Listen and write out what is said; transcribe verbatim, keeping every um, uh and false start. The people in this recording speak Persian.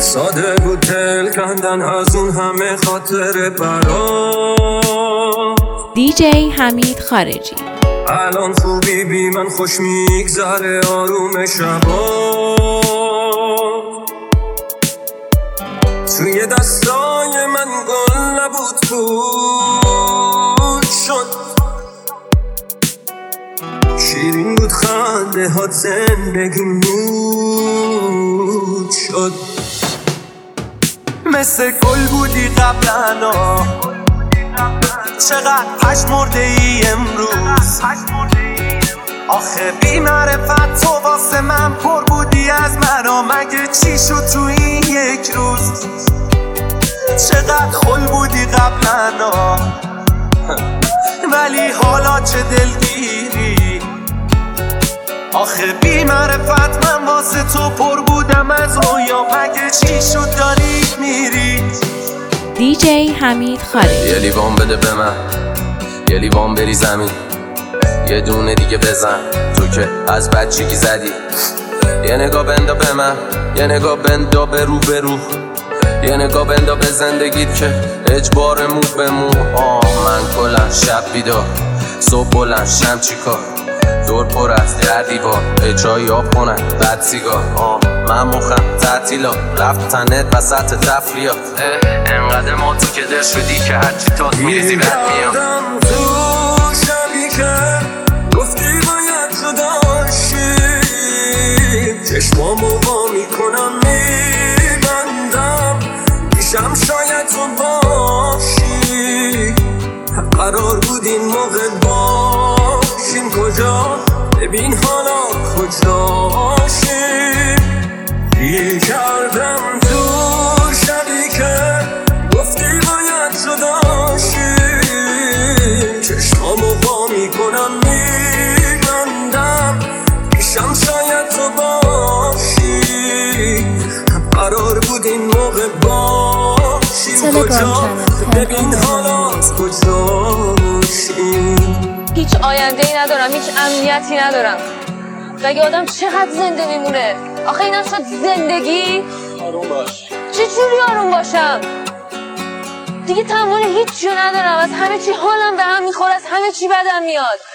ساده بود دل کندن از اون همه خاطر برا. دی جی حمید خارجی. الان خوبی بی من خوش میگذره آروم شبا. توی دستای من گل نبود بود شد، شیرین بود خنده ها زندگی نود شد. مثل گل بودی قبلنا، چقدر پشمرده ای امروز. آخه بی معرفت تو واسه من پر بودی از منو، مگه چی شد تو این یک روز؟ چقدر خل بودی قبلنا ولی حالا چه دلگیری. آخه بی معرفت من واسه تو پر بودم از رویا، مگه چی شد داری میری؟ دی جی حمید خارجی. یه لیوان بده به من، یه لیوان بری زمین، یه دونه دیگه بزن تو که از بچگی زدی. یه نگاه بندا به من، یه نگاه بندا به رو به رو، یه نگاه بندا به زندگیت که اجبار مو به مو. آه من کلن شب بیدار، صبح بلند شم چی کار، دور پر از در دیوار، اجرایی آب کنن بد سیگار. آه من مخم تعطیلا رفت تنت وسط تفریات، انقدر ما تو که در شدی که هرچی تات میریزی بد میام. تو شبی که گفتی باید جداشی، چشمامو وا میکنم میبندم، پیشم شاید تو باشی. قرار بود این موقع باشیم کجا، ببین حالا کجاشیم. دیل کردم تو شبی که گفتی باید جداشی، چشمامو وا میکنم میبندم، پیشم شاید تو باشی. قرار بود این موقع باشیم کجا، ببین حالا کجاشیم. هیچ آینده ای ندارم، هیچ امنیتی ندارم. مگه آدم چقدر زنده میمونه؟ آخه اینم شد زندگی؟ آروم باش. چجوری آروم باشم؟ دیگه تمام هیچ چیو ندارم، از همه چی حالم به هم میخوره، از همه چی بدم میاد.